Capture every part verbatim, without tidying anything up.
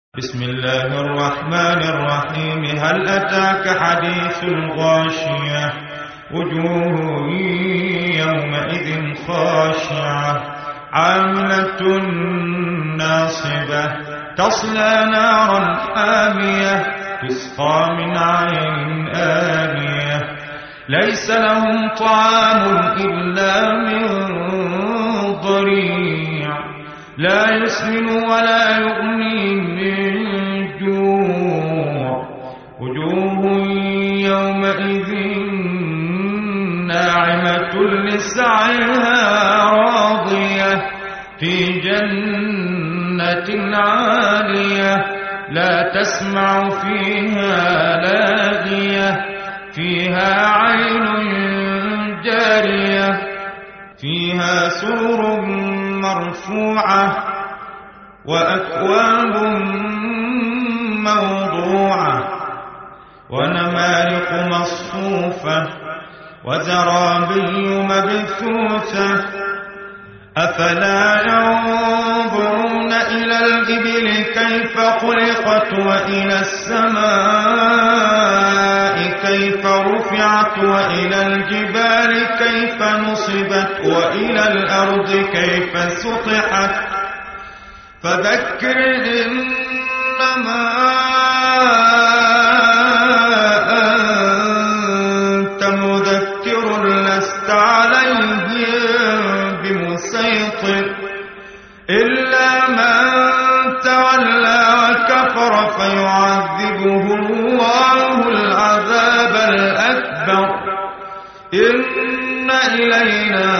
بسم الله الرحمن الرحيم. هل أتاك حديث الغاشية؟ وجوه يومئذ خاشعة عاملة ناصبة تصلى نارا حامية تسقى من عين آنية ليس لهم طعام إلا من ضريع لا يسمن ولا يغني من جوع وجوه يومئذ ناعمة لسعيها راضية في جنة عالية لا تسمع فيها لاغية فيها عين جارية فيها سرر مرفوعة وأكواب موضوعة ونمارق مصفوفة وزرابي مبثوثة أفلا ينظرون إلى الإبل كيف خلقت وإلى السماء كيف رفعت وإلى الجبال كيف نصبت وإلى الأرض كيف سطحت فذكر إنما أنت مذكر لست عليهم بمسيطر إلا من تولى وكفر فيعذبه الله العذاب الأكبر إن إلينا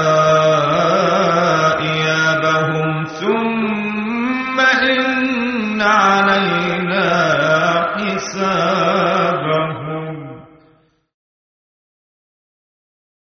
إيابهم ثم إن علينا حسابهم.